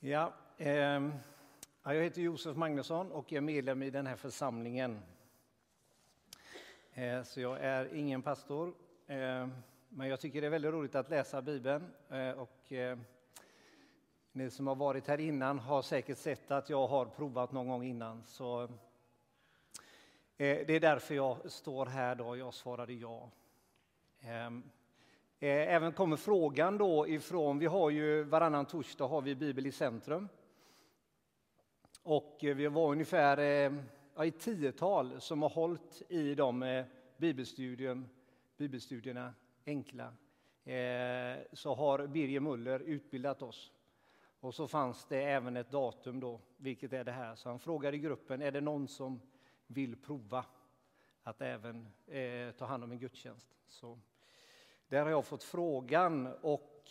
Ja, jag heter Josef Magnusson och är medlem i den här församlingen. Så jag är ingen pastor, men jag tycker det är väldigt roligt att läsa Bibeln. Och ni som har varit här innan har säkert sett att jag har provat någon gång innan. Så det är därför jag står här då. Jag svarade ja. Även kommer frågan då ifrån, vi har ju varannan torsdag har vi Bibel i centrum. Och vi var ungefär i 10-tal som har hållit i de bibelstudierna enkla. Så har Birger Muller utbildat oss. Och så fanns det även ett datum då, vilket är det här. Så han frågade i gruppen, är det någon som vill prova att även ta hand om en gudstjänst? Så där har jag fått frågan och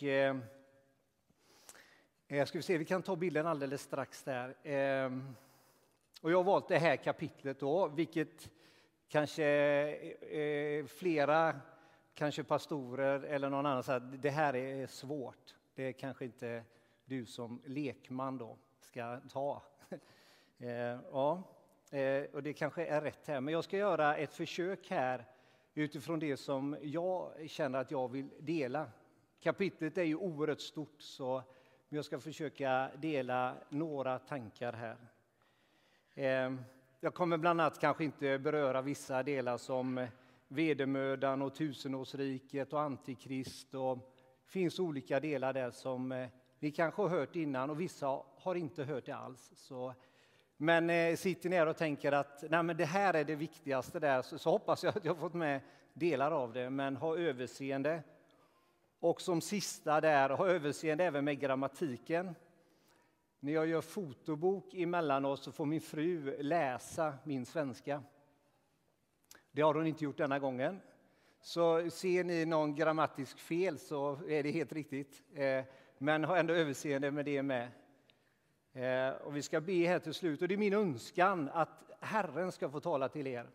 ska vi se, vi kan ta bilden alldeles strax där. Och jag har valt det här kapitlet då, vilket kanske flera, kanske pastorer eller någon annan säger att det här är svårt. Det är kanske inte du som lekman då ska ta. Och det kanske är rätt här, men jag ska göra ett försök här utifrån det som jag känner att jag vill dela. Kapitlet är ju oerhört stort, så jag ska försöka dela några tankar här. Jag kommer bland annat kanske inte beröra vissa delar som vedermödan och tusenårsriket och antikrist. Och det finns olika delar där som ni kanske har hört innan och vissa har inte hört det alls. Men sitter ni här och tänker att nej, men det här är det viktigaste där, så hoppas jag att jag har fått med delar av det, men ha överseende. Och som sista där, ha överseende även med grammatiken. När jag gör fotobok emellanåt så får min fru läsa min svenska. Det har hon inte gjort denna gången. Så ser ni någon grammatisk fel så är det helt riktigt. Men ha ändå överseende med det med. Och vi ska be här till slut. Och det är min önskan att Herren ska få tala till er.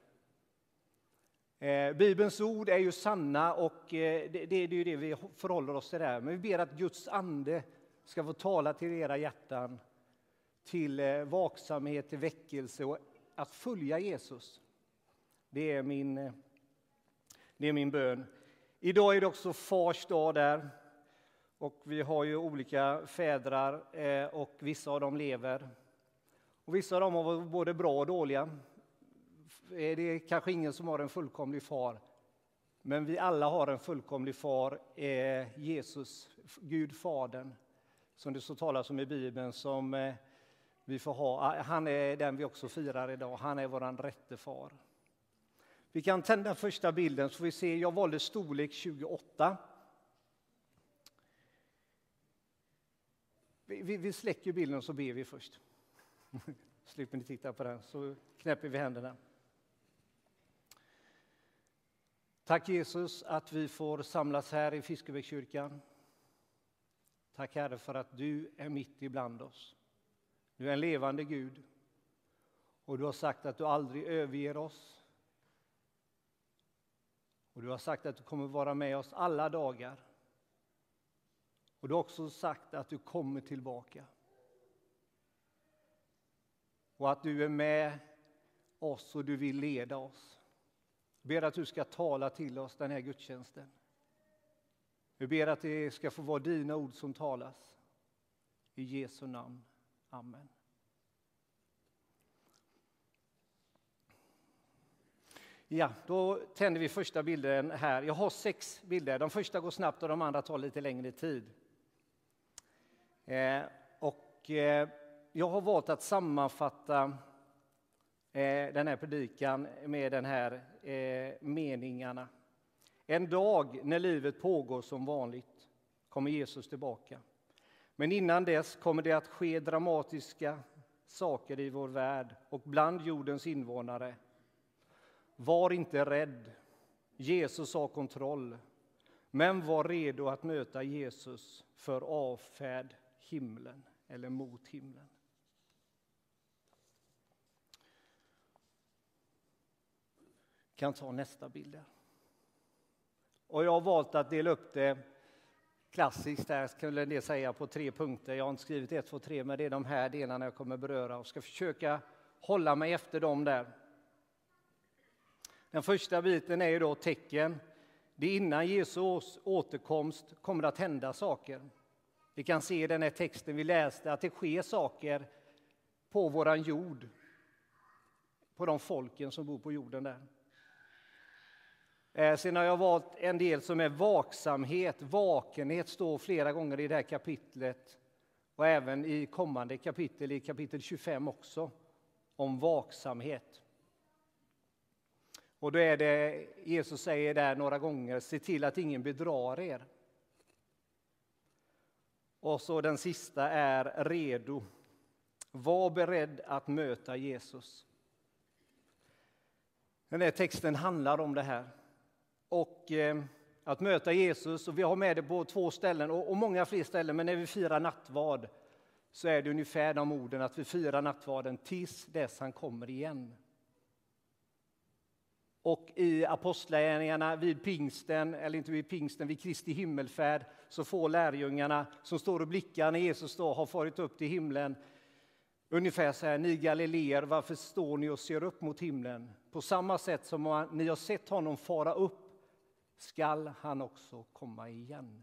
Bibelns ord är ju sanna och det är ju det vi förhåller oss till där. Men vi ber att Guds ande ska få tala till era hjärtan, till vaksamhet, till väckelse och att följa Jesus. Det är min bön. Idag är det också Fars dag där. Och vi har ju olika fädrar och vissa av dem lever. Och vissa av dem har varit både bra och dåliga. Det är kanske ingen som har en fullkomlig far. Men vi alla har en fullkomlig far, Jesus, Gud Fadern. Som det så talas om i Bibeln, som vi får ha. Han är den vi också firar idag. Han är våran rätte far. Vi kan tända första bilden så får vi se. Jag valde storlek 28. Vi släcker bilden och så ber vi först. Slipper ni titta på den, så knäpper vi händerna. Tack Jesus att vi får samlas här i Fiskebäckskyrkan. Tack Herre för att du är mitt ibland oss. Du är en levande Gud. Och du har sagt att du aldrig överger oss. Och du har sagt att du kommer vara med oss alla dagar. Och du har också sagt att du kommer tillbaka. Och att du är med oss och du vill leda oss. Jag ber att du ska tala till oss den här gudstjänsten. Vi ber att det ska få vara dina ord som talas. I Jesu namn. Amen. Ja, då tänder vi första bilden här. Jag har 6 bilder. De första går snabbt och de andra tar lite längre tid. Jag har valt att sammanfatta den här predikan med den här meningarna. En dag när livet pågår som vanligt kommer Jesus tillbaka. Men innan dess kommer det att ske dramatiska saker i vår värld och bland jordens invånare. Var inte rädd. Jesus har kontroll. Men var redo att möta Jesus för avfärd himlen eller mot himlen. Kan ta nästa bild där. Och jag har valt att dela upp det klassiskt här skulle det säga på 3 punkter. Jag har inte skrivit 1, 2, 3, men det är de här delarna jag kommer beröra och ska försöka hålla mig efter dem där. Den första biten är ju då tecken. Det är innan Jesus återkomst kommer att hända saker. Vi kan se i den här texten vi läste att det sker saker på våran jord. På de folken som bor på jorden där. Sen har jag valt en del som är vaksamhet. Vakenhet står flera gånger i det här kapitlet. Och även i kommande kapitel, i kapitel 25 också. Om vaksamhet. Och då är det, Jesus säger där några gånger, se till att ingen bedrar er. Och så den sista är redo. Var beredd att möta Jesus. Den här texten handlar om det här. Och att möta Jesus, och vi har med det på 2 ställen och många fler ställen, men när vi firar nattvard så är det ungefär de orden att vi firar nattvarden tills dess han kommer igen. Och i apostlagärningarna vid pingsten, eller inte vid pingsten, vid Kristi himmelfärd, så får lärjungarna som står och blickar när Jesus då har farit upp till himlen ungefär så här: ni galileer, varför står ni och ser upp mot himlen? På samma sätt som ni har sett honom fara upp skall han också komma igen.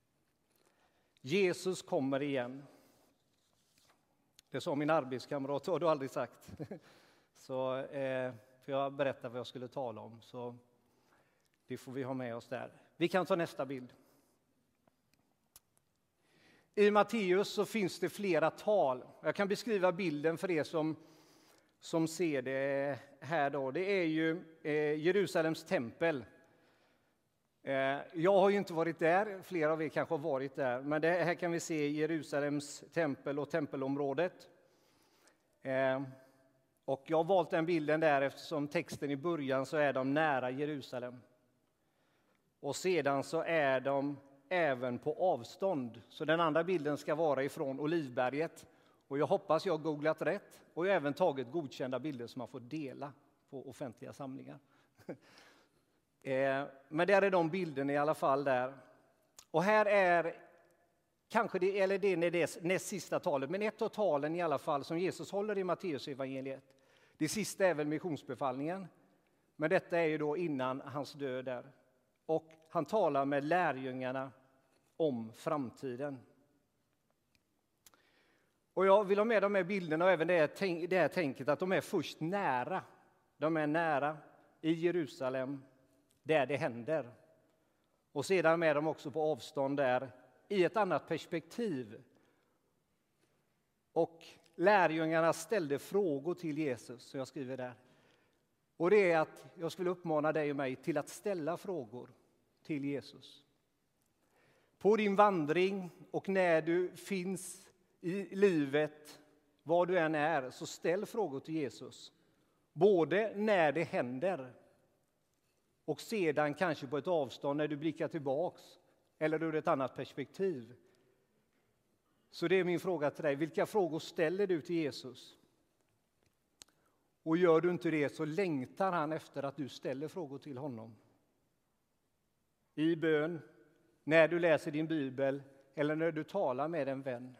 Jesus kommer igen. Det sa min arbetskamrat, har du aldrig sagt. Så för jag berättade vad jag skulle tala om, så det får vi ha med oss där. Vi kan ta nästa bild. I Matteus så finns det flera tal. Jag kan beskriva bilden för er som ser det här då. Det är ju Jerusalems tempel. Jag har ju inte varit där, flera av er kanske har varit där. Men det här kan vi se Jerusalems tempel och tempelområdet. Och jag har valt den bilden där eftersom texten i början så är de nära Jerusalem. Och sedan så är de även på avstånd. Så den andra bilden ska vara ifrån Olivberget. Och jag hoppas jag har googlat rätt. Och jag har även tagit godkända bilder som man får dela på offentliga samlingar. Men där är de bilderna i alla fall där. Och här är kanske det är det näst sista talet. Men ett av talen i alla fall som Jesus håller i Matteus evangeliet. Det sista är väl missionsbefallningen. Men detta är ju då innan hans död där. Och han talar med lärjungarna om framtiden. Och jag vill ha med de här bilderna och även det här tänket att de är först nära. De är nära i Jerusalem där det händer. Och sedan är de också på avstånd där i ett annat perspektiv. Och lärjungarna ställde frågor till Jesus, så jag skriver där. Och det är att jag skulle uppmana dig och mig till att ställa frågor till Jesus. På din vandring och när du finns i livet, var du än är, så ställ frågor till Jesus. Både när det händer och sedan kanske på ett avstånd när du blickar tillbaks eller ur ett annat perspektiv. Så det är min fråga till dig. Vilka frågor ställer du till Jesus? Och gör du inte det så längtar han efter att du ställer frågor till honom. I bön, när du läser din bibel eller när du talar med en vän.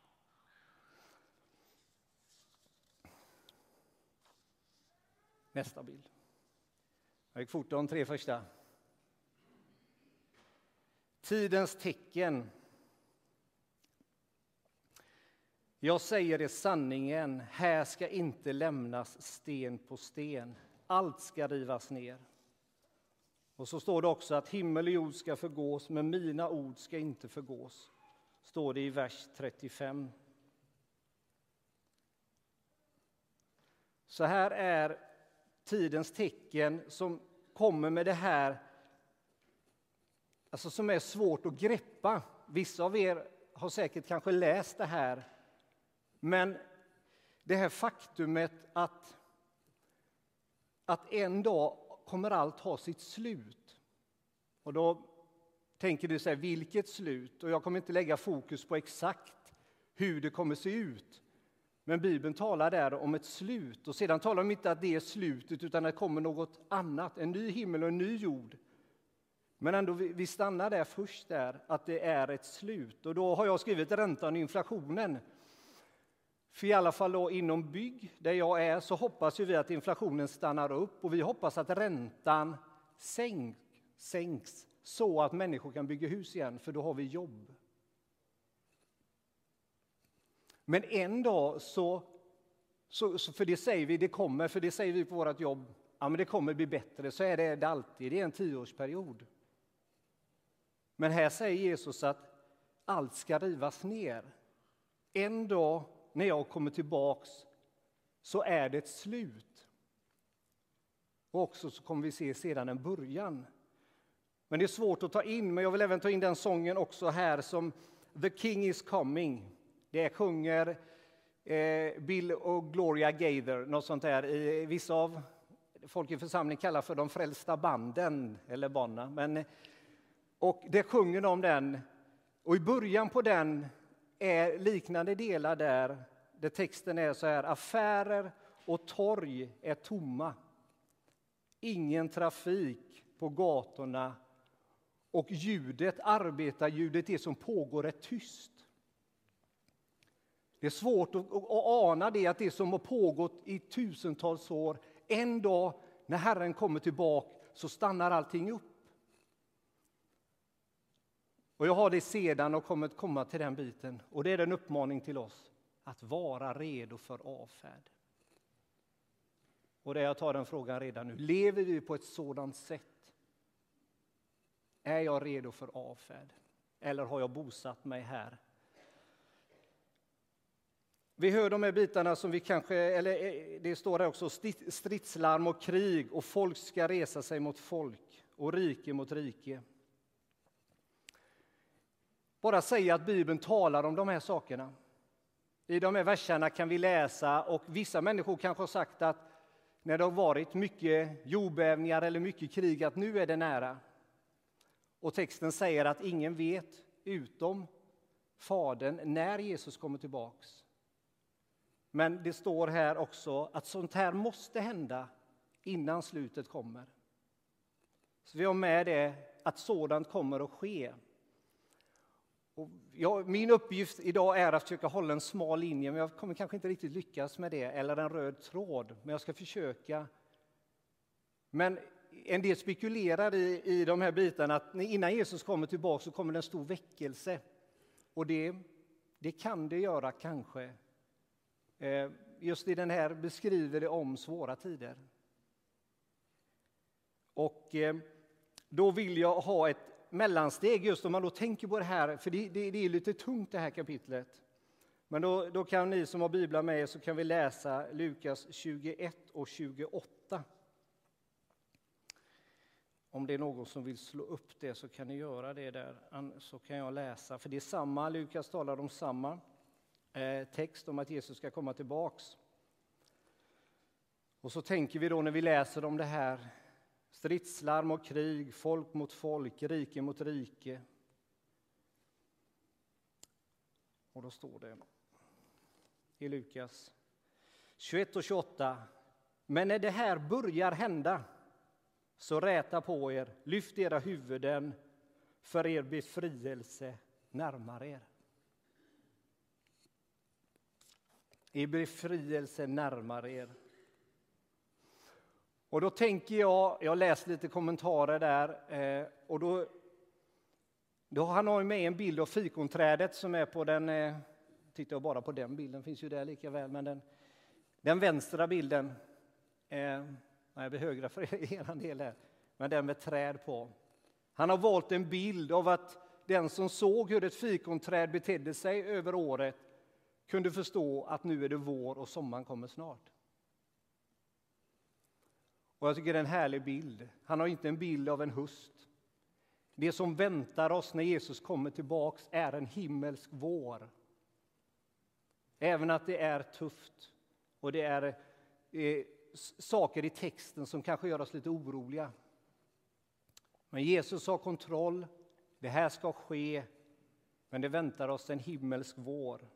Nästa bild. Jag gick fort de 3 första. Tidens tecken. Jag säger er sanningen, här ska inte lämnas sten på sten. Allt ska rivas ner. Och så står det också att himmel och jord ska förgås, men mina ord ska inte förgås. Står det i vers 35. Så här är tidens tecken som kommer med det här, alltså som är svårt att greppa. Vissa av er har säkert kanske läst det här, men det här faktumet att en dag kommer allt ha sitt slut. Och då tänker du säga vilket slut? Och jag kommer inte lägga fokus på exakt hur det kommer se ut. Men Bibeln talar där om ett slut. Och sedan talar de inte att det är slutet utan att det kommer något annat. En ny himmel och en ny jord. Men ändå, vi stannar där först där, att det är ett slut. Och då har jag skrivit räntan och inflationen. För i alla fall då inom bygg, där jag är, så hoppas ju vi att inflationen stannar upp. Och vi hoppas att räntan sänks så att människor kan bygga hus igen, för då har vi jobb. Men en dag så för det säger vi, det kommer, för det säger vi på vårt jobb, ja men det kommer bli bättre, så är det alltid, det är en 10-årsperiod. Men här säger Jesus att allt ska rivas ner. En dag när jag kommer tillbaks så är det ett slut. Och också så kommer vi se sedan en början. Men det är svårt att ta in, men jag vill även ta in den sången också här som The King is coming. Det sjunger Bill och Gloria Gaither, något sånt där. Vissa av folk i församlingen kallar för de frälsta banden, eller barna. Och det sjunger de om den. Och i början på den är liknande delar där texten är så här: affärer och torg är tomma. Ingen trafik på gatorna. Och arbetarljudet, det som pågår, är tyst. Det är svårt att ana det, att det som har pågått i tusentals år, en dag när Herren kommer tillbaka så stannar allting upp. Och jag har det sedan och kommer att komma till den biten. Och det är en uppmaning till oss att vara redo för avfärd. Och det jag tar den frågan redan nu. Lever vi på ett sådant sätt? Är jag redo för avfärd? Eller har jag bosatt mig här? Vi hör de här bitarna som vi kanske, eller det står där också, stridslarm och krig, och folk ska resa sig mot folk och rike mot rike. Bara säga att Bibeln talar om de här sakerna. I de här verserna kan vi läsa, och vissa människor kanske har sagt att när det har varit mycket jordbävningar eller mycket krig, att nu är det nära. Och texten säger att ingen vet utom Fadern när Jesus kommer tillbaks. Men det står här också att sånt här måste hända innan slutet kommer. Så vi har med det att sådant kommer att ske. Och min uppgift idag är att försöka hålla en smal linje, men jag kommer kanske inte riktigt lyckas med det, eller en röd tråd, men jag ska försöka. Men en del spekulerar i de här bitarna att innan Jesus kommer tillbaka så kommer det en stor väckelse. Och det kan det göra kanske. Just i den här beskriver det om svåra tider. Och då vill jag ha ett mellansteg, just om man då tänker på det här, för det är lite tungt det här kapitlet. Men då kan ni som har biblar med, så kan vi läsa Lukas 21 och 28. Om det är någon som vill slå upp det så kan ni göra det där, så kan jag läsa. För det är samma, Lukas talar om samma text om att Jesus ska komma tillbaks. Och så tänker vi då när vi läser om det här: stridslarm och krig, folk mot folk, rike mot rike. Och då står det i Lukas 21 och 28. Men när det här börjar hända, så räta på er, lyft era huvuden, för er befrielse närmar er. Er befrielse närmar er. Och då tänker jag har läst lite kommentarer där, och då han har med en bild av fikonträdet som är på den, tittar jag bara på den bilden, finns ju där lika väl, men den vänstra bilden, nej, det högra för er del här, men den med träd på. Han har valt en bild av att den som såg hur ett fikonträd betedde sig över året kunde förstå att nu är det vår och sommaren kommer snart. Och jag tycker det är en härlig bild. Han har inte en bild av en höst. Det som väntar oss när Jesus kommer tillbaks är en himmelsk vår. Även att det är tufft och det är saker i texten som kanske gör oss lite oroliga. Men Jesus har kontroll. Det här ska ske, men det väntar oss en himmelsk vår.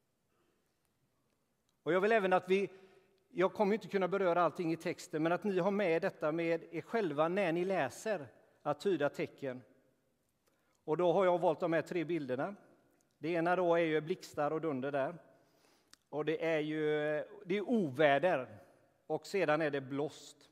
Och jag vill även att jag kommer inte kunna beröra allting i texten, men att ni har med detta med er själva när ni läser. att tyda tecken. Och då har jag valt de här 3 bilderna. Det ena då är ju blixtar och dunder där. Och det är oväder. Och sedan är det blåst.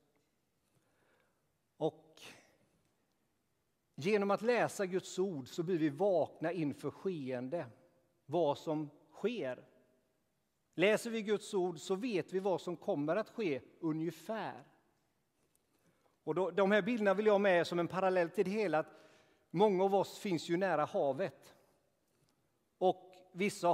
Och genom att läsa Guds ord så blir vi vakna inför skeende. Vad som sker. Läser vi Guds ord så vet vi vad som kommer att ske ungefär. Och de här bilderna vill jag ha med som en parallell till det hela. Att många av oss finns ju nära havet. Och vissa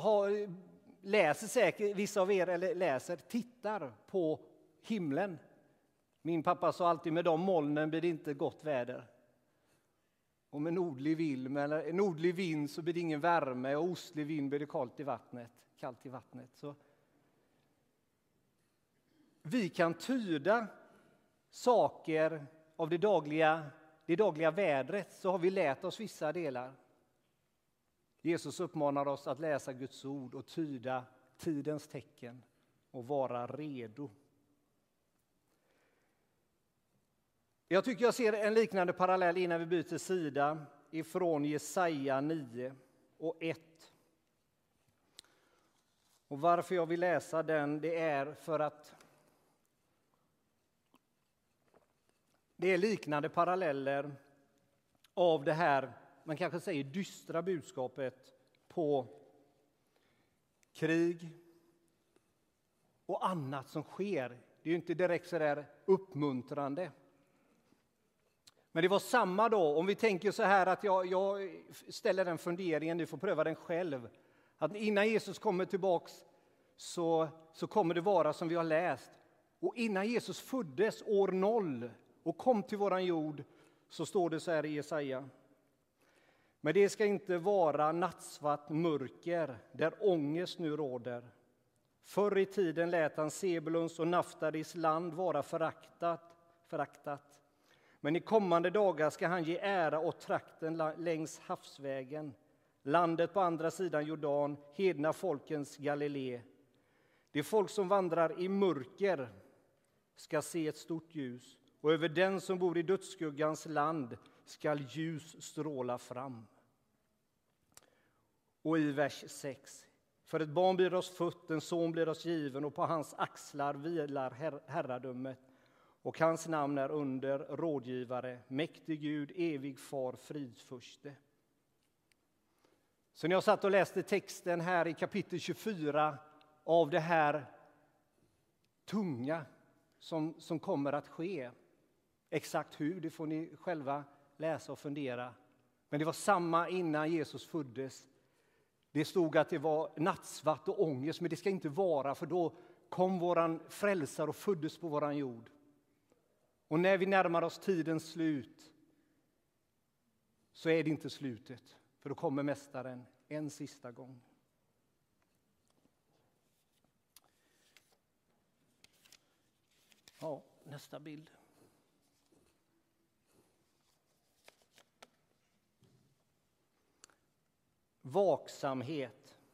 tittar på himlen. Min pappa sa alltid, med de molnen blir det inte gott väder. Och med nordlig vind så blir det ingen värme, och ostlig vind blir det kallt i vattnet. Så vi kan tyda saker av det dagliga vädret, så har vi lärt oss vissa delar. Jesus uppmanar oss att läsa Guds ord och tyda tidens tecken och vara redo. Jag tycker jag ser en liknande parallell innan vi byter sida ifrån Jesaja 9 och 1. Och varför jag vill läsa den, det är för att det är liknande paralleller av det här, man kanske säger dystra budskapet på krig och annat som sker. Det är ju inte direkt så där uppmuntrande. Men det var samma då, om vi tänker så här att jag ställer den funderingen, du får pröva den själv. Att innan Jesus kommer tillbaks så kommer det vara som vi har läst. Och innan Jesus föddes år 0 och kom till våran jord så står det så här i Jesaja. Men det ska inte vara nattsvart mörker där ångest nu råder. Förr i tiden lät han Sebulons och Naftalis land vara föraktat. Men i kommande dagar ska han ge ära åt trakten längs havsvägen, landet på andra sidan Jordan, hedna folkens Galilé. Det folk som vandrar i mörker ska se ett stort ljus, och över den som bor i dödsskuggans land ska ljus stråla fram. Och i vers 6. För ett barn blir oss fött, en son blir oss given, och på hans axlar vilar herradömet. Och hans namn är under, rådgivare, mäktig Gud, evig far, fridsförste. Så när jag satt och läste texten här i kapitel 24 av det här tunga som kommer att ske. Exakt hur, det får ni själva läsa och fundera. Men det var samma innan Jesus föddes. Det stod att det var nattsvart och ångest, men det ska inte vara, för då kom våran frälsare och föddes på våran jord. Och när vi närmar oss tidens slut så är det inte slutet, för då kommer mästaren en sista gång. Ja, nästa bild. Vaksamhet.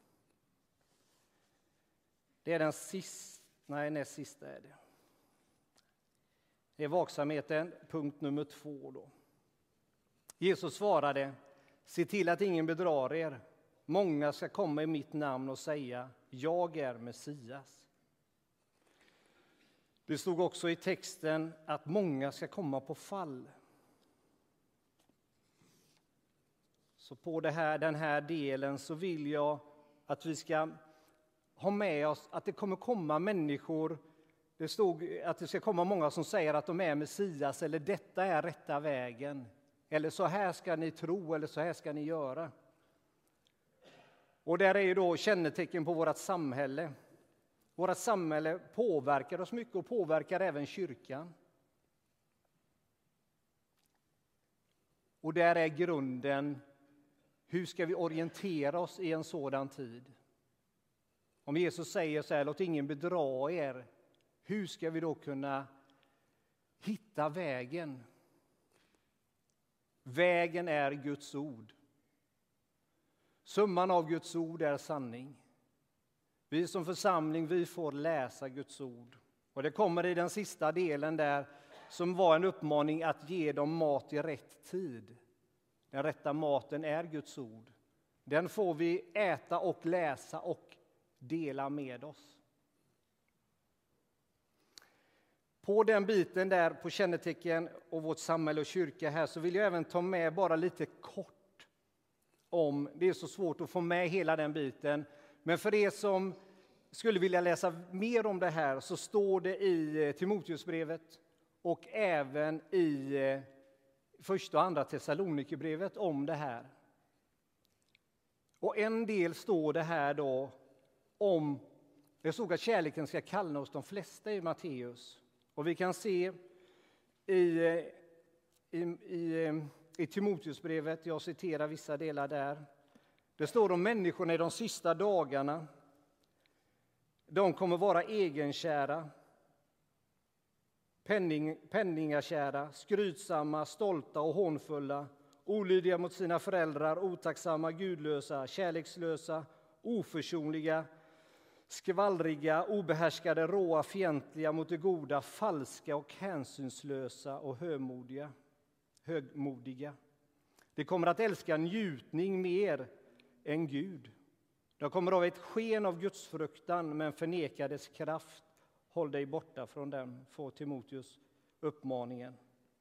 Det är den sista, näst sista är det. Det är vaksamheten, punkt nummer 2 då. Jesus svarade, se till att ingen bedrar er. Många ska komma i mitt namn och säga, jag är Messias. Det stod också i texten att många ska komma på fall. Så på den här delen så vill jag att vi ska ha med oss att det kommer komma människor. Det stod att det ska komma många som säger att de är Messias, eller detta är rätta vägen. Eller så här ska ni tro, eller så här ska ni göra. Och där är ju då kännetecken på vårt samhälle. Vårt samhälle påverkar oss mycket och påverkar även kyrkan. Och där är grunden, hur ska vi orientera oss i en sådan tid? Om Jesus säger så här, låt ingen bedra er, hur ska vi då kunna hitta vägen? Vägen är Guds ord. Summan av Guds ord är sanning. Vi som församling, vi får läsa Guds ord. Och det kommer i den sista delen där som var en uppmaning att ge dem mat i rätt tid. Den rätta maten är Guds ord. Den får vi äta och läsa och dela med oss. På den biten där på kännetecken och vårt samhälle och kyrka här så vill jag även ta med bara lite kort om, det är så svårt att få med hela den biten, men för er som skulle vilja läsa mer om det här så står det i Timoteusbrevet och även i första och andra Thessalonikerbrevet om det här. Och en del står det här då om, det stod att kärleken ska kallna hos de flesta i Matteus. Och vi kan se i Timoteusbrevet, jag citerar vissa delar där. Det står om människorna i de sista dagarna. De kommer vara egenkära, penningakära, skrytsamma, stolta och hånfulla, olydiga mot sina föräldrar, otacksamma, gudlösa, kärlekslösa, oförsonliga, skvallriga, obehärskade, råa, fientliga mot det goda, falska och hänsynslösa och högmodiga. De kommer att älska njutning mer än Gud. De kommer av ett sken av Guds fruktan men förnekar dess kraft. Håll dig borta från dem, får Timoteus uppmaningen.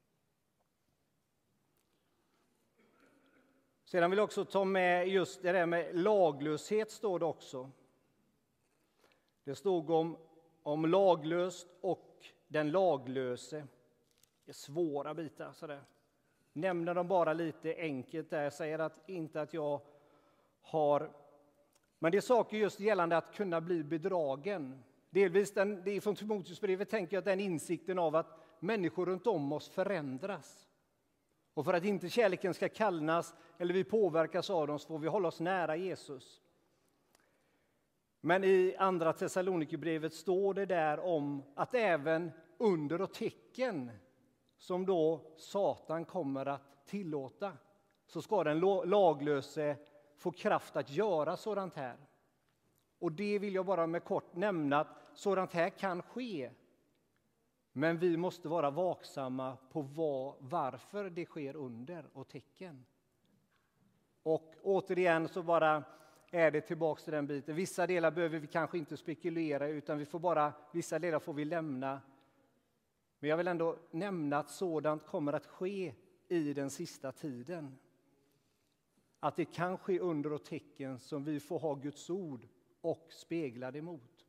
Sedan vill jag också ta med just det där med laglöshet, står det också. Det stod om laglöst och den laglöse. Det är svåra bitar sådär. Nämner de bara lite enkelt där. Jag säger inte att jag har... Men det är saker just gällande att kunna bli bedragen. Delvis det är från Timoteusbrevet tänker jag att den insikten av att människor runt om oss förändras. Och för att inte kärleken ska kallnas eller vi påverkas av dem så får vi hålla oss nära Jesus. Men i andra Thessalonikerbrevet står det där om att även under och tecken som då Satan kommer att tillåta så ska den laglöse få kraft att göra sådant här. Och det vill jag bara med kort nämna att sådant här kan ske. Men vi måste vara vaksamma på varför det sker under och tecken. Och återigen så bara är det tillbaka till den biten. Vissa delar behöver vi kanske inte spekulera utan vissa delar får vi lämna. Men jag vill ändå nämna att sådant kommer att ske i den sista tiden. Att det kan ske under och tecken som vi får ha Guds ord och spegla det emot.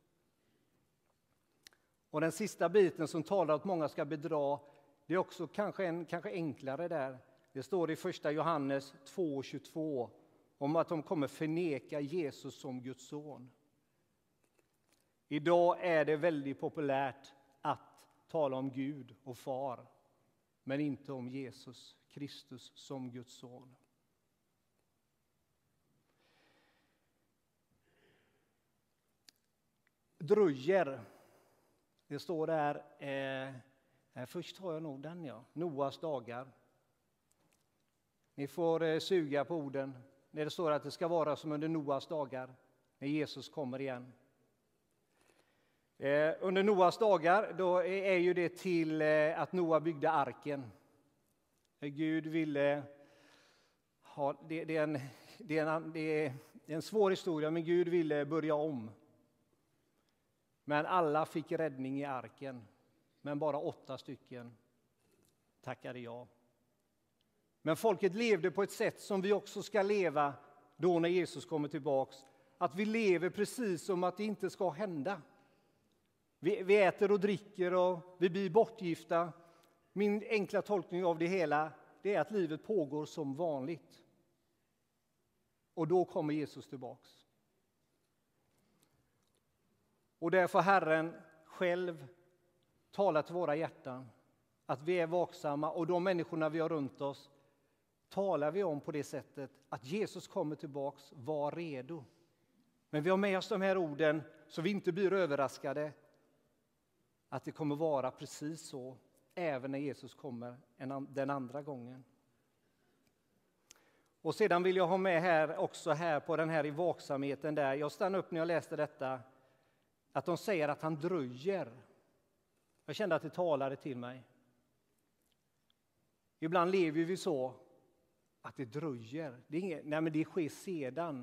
Och den sista biten som talar att många ska bedra, det är också kanske enklare där. Det står i första Johannes 2:22 om att de kommer förneka Jesus som Guds son. Idag är det väldigt populärt att tala om Gud och far, men inte om Jesus Kristus som Guds son. Dröjer. Det står där, först har jag nog den Noas dagar. Ni får suga på orden när det står att det ska vara som under Noas dagar när Jesus kommer igen. Under Noas dagar då är ju det till att Noa byggde arken. Gud ville ha, det är en svår historia, men Gud ville börja om. Men alla fick räddning i arken, men bara 8 stycken tackade ja. Men folket levde på ett sätt som vi också ska leva då när Jesus kommer tillbaks. Att vi lever precis som att det inte ska hända. Vi äter och dricker och vi blir bortgifta. Min enkla tolkning av det hela det är att livet pågår som vanligt. Och då kommer Jesus tillbaks. Och därför Herren själv talar till våra hjärtan att vi är vaksamma och de människorna vi har runt oss talar vi om på det sättet att Jesus kommer tillbaks, var redo. Men vi har med oss de här orden så vi inte blir överraskade att det kommer vara precis så även när Jesus kommer den andra gången. Och sedan vill jag ha med här också här på den här i vaksamheten där. Jag stannade upp när jag läste detta. Att de säger att han dröjer. Jag kände att det talade till mig. Ibland lever vi så att det dröjer. Det sker sedan.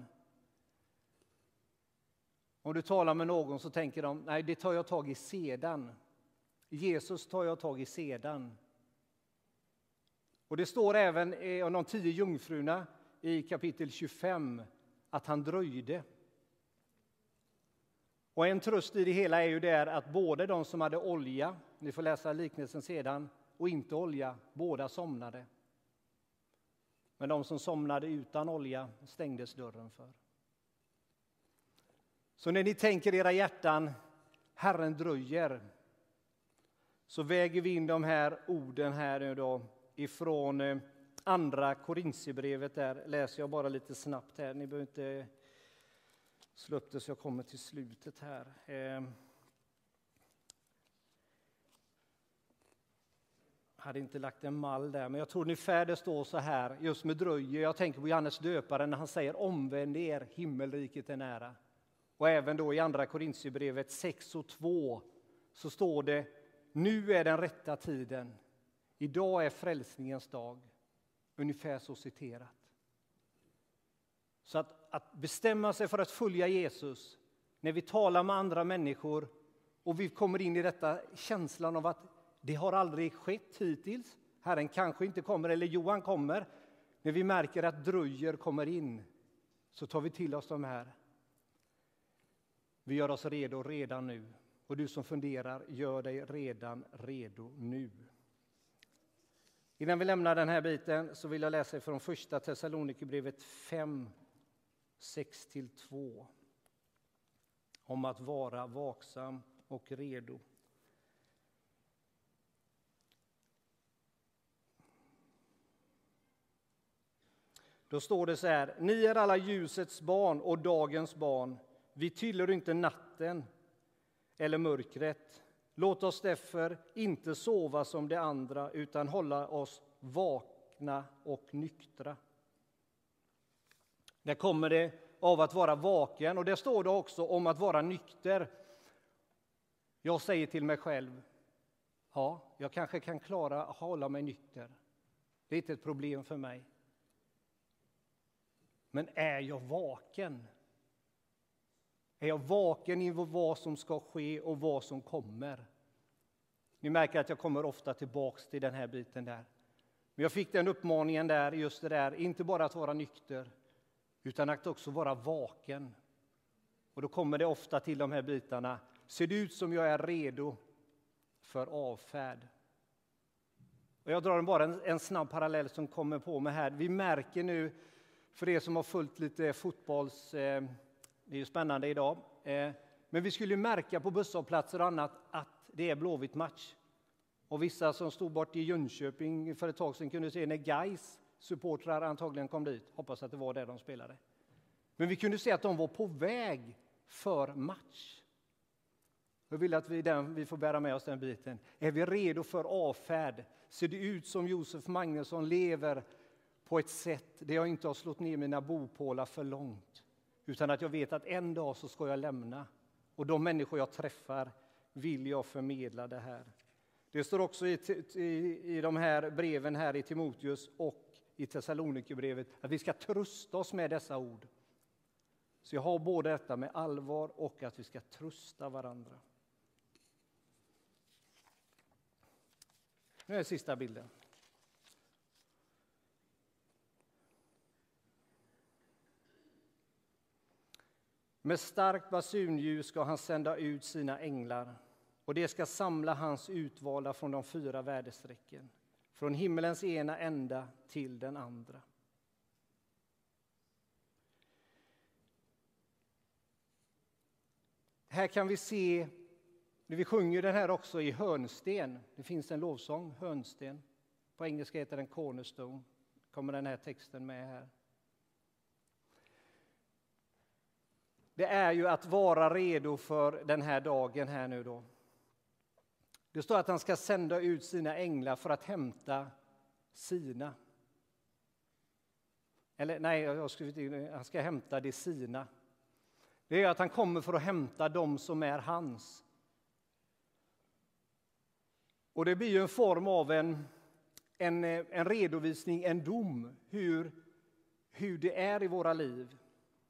Om du talar med någon så tänker de, nej, det tar jag tag i sedan. Jesus tar jag tag i sedan. Och det står även om de 10 jungfrurna i kapitel 25 att han dröjde. Och en tröst i det hela är ju där att både de som hade olja, ni får läsa liknelsen sedan, och inte olja, båda somnade. Men de som somnade utan olja stängdes dörren för. Så när ni tänker era hjärtan, Herren dröjer, så väger vi in de här orden här nu då ifrån andra Korinthierbrevet. Där läser jag bara lite snabbt här. Ni behöver inte slå upp det så jag kommer till slutet här. Hade inte lagt en mall där, men jag tror ungefär det står så här, just med dröjer. Jag tänker på Johannes döparen när han säger omvänd er, himmelriket är nära. Och även då i andra Korinthierbrevet 6:2 så står det, nu är den rätta tiden, idag är frälsningens dag. Ungefär så citerat. Så att bestämma sig för att följa Jesus, när vi talar med andra människor och vi kommer in i detta känslan av att det har aldrig skett hittills. Herren kanske inte kommer, eller Johan kommer. När vi märker att dröjer kommer in, så tar vi till oss de här. Vi gör oss redan nu. Och du som funderar, gör dig redan redo nu. Innan vi lämnar den här biten så vill jag läsa från första Thessalonikerbrevet 5, 6-2. Om att vara vaksam och redo. Då står det så här, ni är alla ljusets barn och dagens barn. Vi tillhör inte natten eller mörkret. Låt oss därför inte sova som de andra utan hålla oss vakna och nyktra. Där kommer det av att vara vaken, och det står det också om att vara nykter. Jag säger till mig själv, ja, jag kanske kan klara att hålla mig nykter. Det är inte ett problem för mig. Men är jag vaken? Är jag vaken inför vad som ska ske och vad som kommer? Ni märker att jag kommer ofta tillbaks till den här biten där. Men jag fick den uppmaningen där, just det där, inte bara att vara nykter, utan att också vara vaken. Och då kommer det ofta till de här bitarna. Ser det ut som jag är redo för avfärd? Och jag drar bara en snabb parallell som kommer på mig här. Vi märker nu, för er som har följt lite fotbolls... Det är ju spännande idag. Men vi skulle märka på busshållplatser och annat att det är Blåvitt match. Och vissa som stod bort i Jönköping för ett tag sedan kunde se när Gais supportrar antagligen kom dit. Hoppas att det var där de spelade. Men vi kunde se att de var på väg för match. Jag vill att vi får bära med oss den biten. Är vi redo för avfärd? Ser det ut som Josef Magnusson lever på ett sätt där jag inte har slått ner mina bopålar för långt? Utan att jag vet att en dag så ska jag lämna. Och de människor jag träffar vill jag förmedla det här. Det står också i de här breven här i Timoteus och i Thessalonikerbrevet att vi ska trösta oss med dessa ord. Så jag har både detta med allvar och att vi ska trösta varandra. Nu är sista bilden. Med starkt basunljus ska han sända ut sina änglar, och det ska samla hans utvalda från de 4 väderstrecken, från himmelens ena ända till den andra. Här kan vi se, vi sjunger den här också i hörnsten. Det finns en lovsång, hörnsten. På engelska heter den cornerstone. Kommer den här texten med här. Det är ju att vara redo för den här dagen här nu då. Det står att han ska sända ut sina änglar för att hämta sina. Eller nej, jag har skrivit in, han ska hämta det sina. Det är att han kommer för att hämta dem som är hans. Och det blir ju en form av en redovisning, en dom, hur det är i våra liv.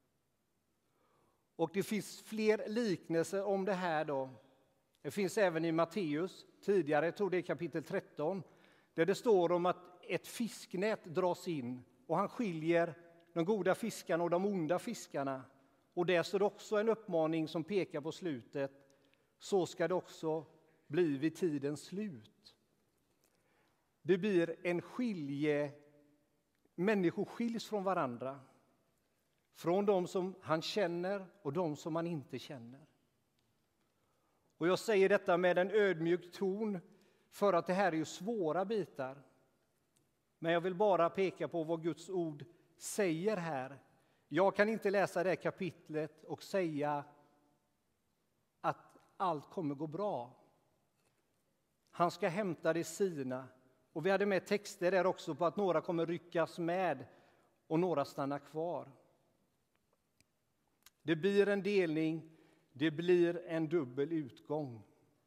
Och det finns fler liknelser om det här då. Det finns även i Matteus, tidigare, jag tror det är kapitel 13, där det står om att ett fisknät dras in och han skiljer de goda fiskarna och de onda fiskarna. Och där står det också en uppmaning som pekar på slutet. Så ska det också bli vid tidens slut. Det blir en människor skiljs från varandra. Från de som han känner och de som han inte känner. Och jag säger detta med en ödmjuk ton för att det här är ju svåra bitar. Men jag vill bara peka på vad Guds ord säger här. Jag kan inte läsa det här kapitlet och säga att allt kommer gå bra. Han ska hämta det sina. Och vi hade med texter där också på att några kommer ryckas med och några stannar kvar. Det blir en delning, det blir en dubbel utgång.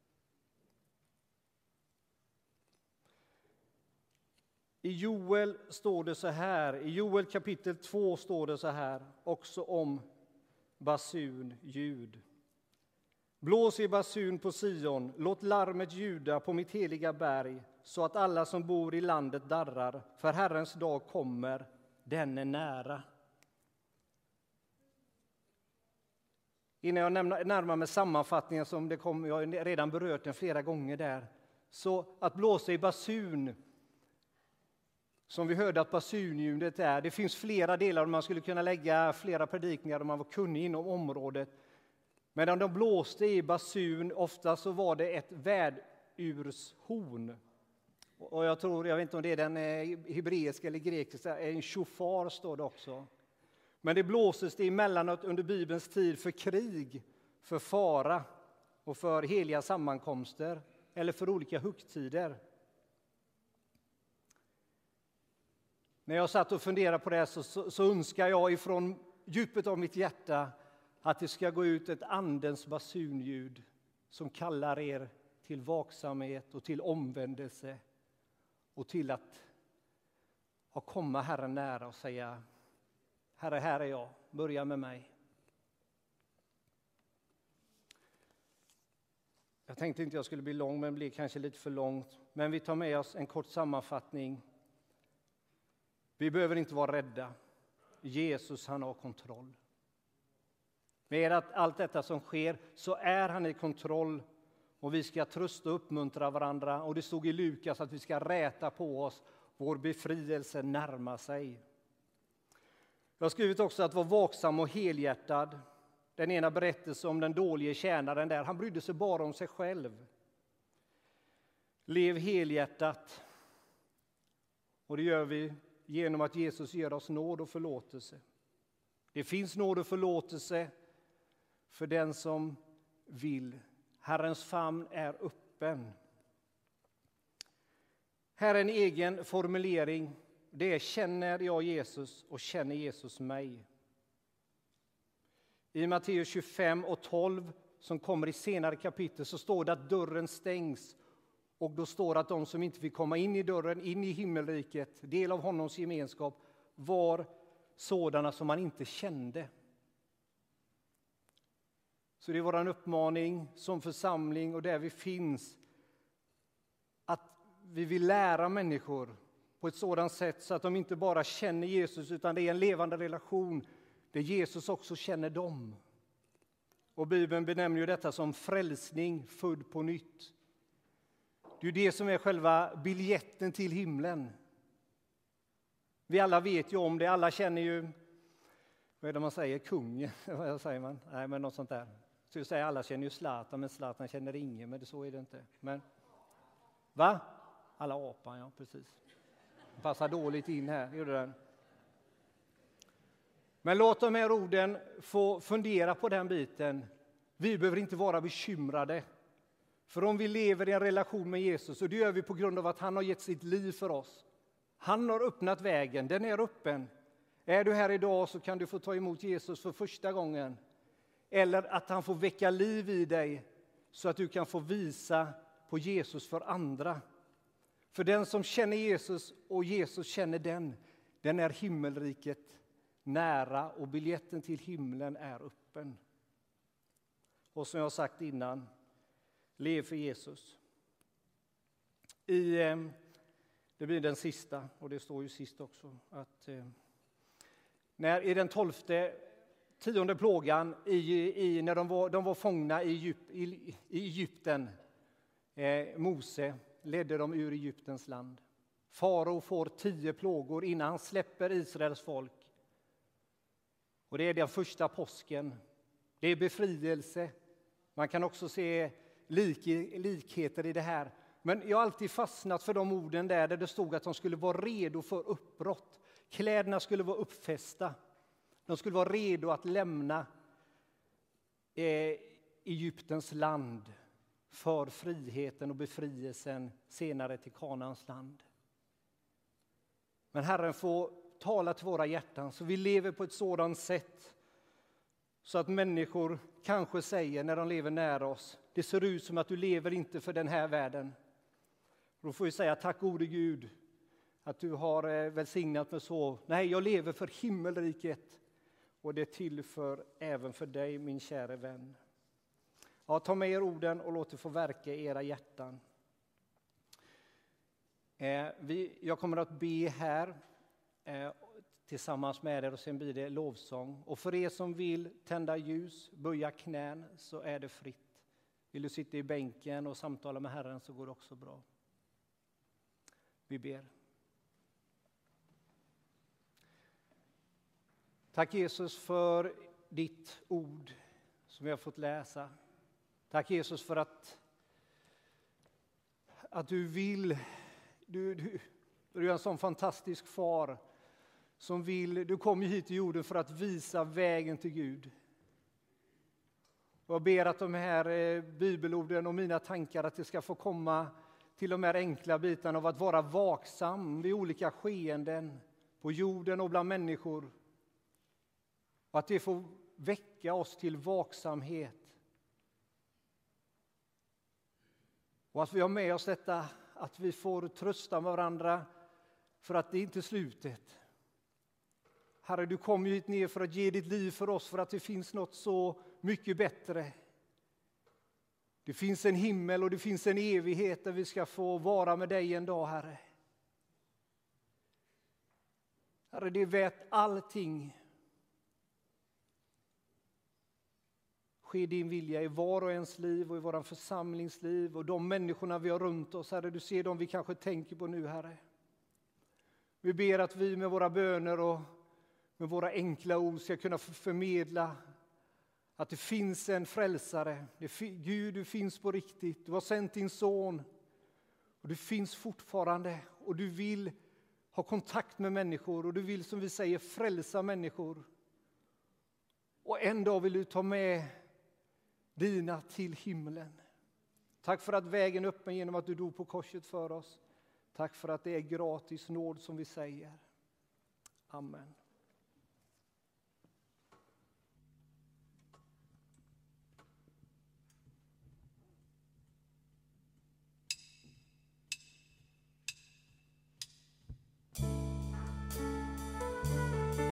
I Joel står det så här, i Joel kapitel 2 står det så här, också om basunljud. Blås i basun på Sion, låt larmet ljuda på mitt heliga berg, så att alla som bor i landet darrar, för Herrens dag kommer, den är nära. Innan jag närmar mig sammanfattningen som det kom, jag har redan berört den flera gånger där, så att blåsa i basun, som vi hörde att basunljudet är, det finns flera delar och man skulle kunna lägga flera predikningar om man var kunnig inom området. Men när de blåste i basun, ofta så var det ett värdurshorn. Och jag vet inte om det är den hebreiska eller grekiska, en shofar står det också. Men det blåses det emellanåt under Bibelns tid för krig, för fara och för heliga sammankomster eller för olika högtider. När jag satt och funderade på det så önskar jag ifrån djupet av mitt hjärta att det ska gå ut ett andens basunljud som kallar er till vaksamhet och till omvändelse och till att komma Herren nära och säga: Herre, här är jag, börja med mig. Jag tänkte inte jag skulle bli lång, men det blir kanske lite för långt. Men vi tar med oss en kort sammanfattning. Vi behöver inte vara rädda. Jesus, han har kontroll. Med allt detta som sker så är han i kontroll. Och vi ska trösta och uppmuntra varandra. Och det stod i Lukas att vi ska räta på oss. Vår befrielse närmar sig. Jag har skrivit också att vara vaksam och helhjärtad. Den ena berättelsen om den dålige tjänaren där. Han brydde sig bara om sig själv. Lev helhjärtat. Och det gör vi genom att Jesus ger oss nåd och förlåtelse. Det finns nåd och förlåtelse för den som vill. Herrens famn är öppen. Här är en egen formulering. Det är: känner jag Jesus och känner Jesus mig? I Matteus 25 och 12 som kommer i senare kapitel så står det att dörren stängs. Och då står det att de som inte fick komma in i dörren, in i himmelriket, del av honoms gemenskap, var sådana som man inte kände. Så det är vår uppmaning som församling och där vi finns, att vi vill lära människor på ett sådant sätt så att de inte bara känner Jesus, utan det är en levande relation där Jesus också känner dem. Och Bibeln benämner ju detta som frälsning, född på nytt. Det är det som är själva biljetten till himlen. Vi alla vet ju om det, alla känner ju, vad är det man säger, kungen, vad säger man? Nej, men något sånt där. Så jag säger, alla känner ju Zlatan, men Zlatan känner ingen, men så är det inte. Men, va? Alla apan, ja, precis. Passar dåligt in här, gjorde den. Men låt de här orden få fundera på den biten. Vi behöver inte vara bekymrade. För om vi lever i en relation med Jesus, och det gör vi på grund av att han har gett sitt liv för oss. Han har öppnat vägen, den är öppen. Är du här idag så kan du få ta emot Jesus för första gången. Eller att han får väcka liv i dig så att du kan få visa på Jesus för andra. För den som känner Jesus och Jesus känner den är himmelriket nära och biljetten till himlen är öppen. Och som jag har sagt innan, lev för Jesus. Det blir den sista, och det står ju sist också, att när i den 10:e plågan när de var fångna i Egypten, Mose ledde dem ur Egyptens land. Farao får 10 plågor innan han släpper Israels folk. Och det är den första påsken. Det är befrielse. Man kan också se likheter i det här. Men jag har alltid fastnat för de orden där det stod att de skulle vara redo för uppbrott. Kläderna skulle vara uppfästa. De skulle vara redo att lämna Egyptens land för friheten och befrielsen senare till Kanaans land. Men Herren får tala till våra hjärtan så vi lever på ett sådant sätt så att människor kanske säger när de lever nära oss: det ser ut som att du lever inte för den här världen. Då får vi säga: tack gode Gud att du har välsignat mig så. Nej, jag lever för himmelriket och det är till för även för dig, min kära vän. Ja, ta med er orden och låt det få verka i era hjärtan. Jag kommer att be här tillsammans med er och sen blir det lovsång. Och för er som vill tända ljus, böja knän, så är det fritt. Vill du sitta i bänken och samtala med Herren så går det också bra. Vi ber. Tack Jesus för ditt ord som vi har fått läsa. Tack Jesus för att du vill, du är en sån fantastisk far som vill, du kom ju hit till jorden för att visa vägen till Gud. Och jag ber att de här bibelorden och mina tankar att det ska få komma till de här enkla bitarna av att vara vaksam vid olika skeenden på jorden och bland människor. Och att det får väcka oss till vaksamhet. Och att vi har med oss detta, att vi får trösta varandra för att det inte är slutet. Herre, du kom ju hit ner för att ge ditt liv för oss för att det finns något så mycket bättre. Det finns en himmel och det finns en evighet där vi ska få vara med dig en dag, Herre. Herre, det är värt allting. Ske din vilja i var och ens liv och i våran församlingsliv och de människorna vi har runt oss, Herre. Du ser dem vi kanske tänker på nu, Herre. Vi ber att vi med våra böner och med våra enkla ord ska kunna förmedla att det finns en frälsare. Gud, du finns på riktigt. Du har sänt din son och du finns fortfarande och du vill ha kontakt med människor och du vill, som vi säger, frälsa människor. Och en dag vill du ta med dina till himlen. Tack för att vägen är öppen genom att du dog på korset för oss. Tack för att det är gratis nåd som vi säger. Amen.